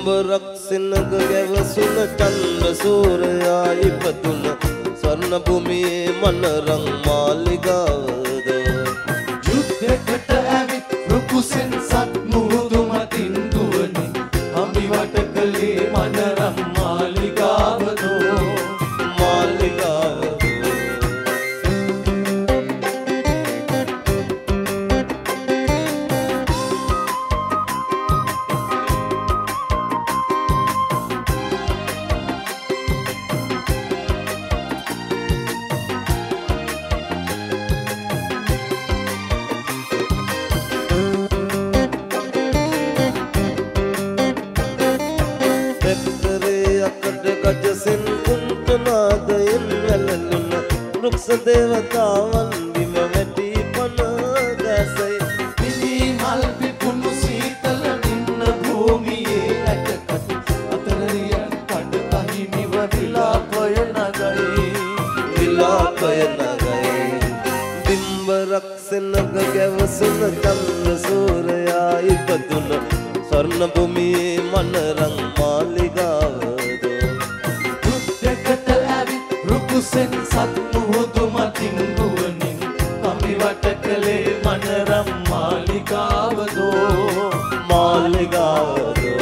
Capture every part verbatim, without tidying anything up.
බිම්බරක් සෙනග ගැවසුන චන්ද්‍ර සූර්යයා ඉපදුන ස්වර්ණ භූමියේ මනරං මාලිගාවද යුද්ධයකට ඇවිත් රුකුසෙන් සත් මුහුදු මතින් දුවනි අඹි වට කළේ මනරම් මාලිගාවදෝ මාලිගාවද ගජසෙන් කුන්ටනාදයෙන් වැළලුන වෘක්ෂ දේවතාවන් බිම වැටි පන දැසයි මිනී මල් පිපුණු සීතල නින්න භූමියේ ඇටකටු අතරරියන් කඩ අහිමිව විලාපය නගයි විලාපය නගයි බිම්බරක් සෙනග ගැවසුන චන්ද්‍ර සූර්යයා ඉපදුන ස්වර්ණ භූමියේ මනරං මාලිගාව රුකුසෙන් සත් මුහුදු මතින් දුවනින් අඹි වට කළේ මනරම් මාලිගාවදෝ මාලිගාවදෝ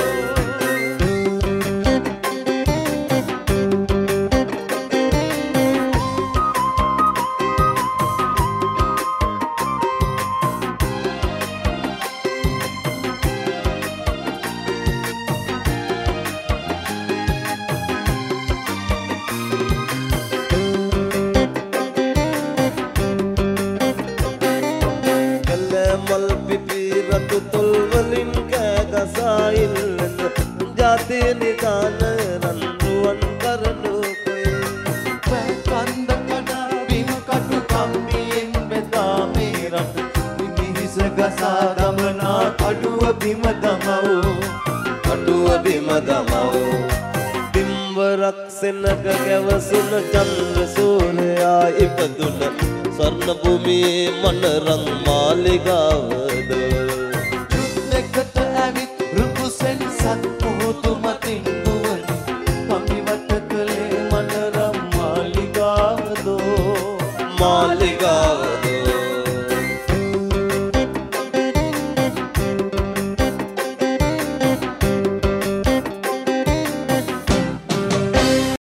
මල් පිපි රතු තොල් වලින් කෑගසායිල්ලන ජාතිය නිදාන රන්රුවන් කරනු කොයි කන්ද කඩා බිම කටු කම්බියෙන් බෙදා මේ රට මිහිස ගසා දමනා කඩුව බිම දමවෝ කඩුව බිම දමවෝ බිම්බරක් සෙනග ගැවසුන චන්ද්‍ර සූර්යයා ඉපදුන ස්වර්ණ භූමියේ මනරං මාලිගාවද යුද්ධයකට ඇවිත් රුකුසෙන් සත් මුහුදු මතින් දුවනි අඹි වට කළේ මනරම් මාලිගාවදෝ මාලිගාවද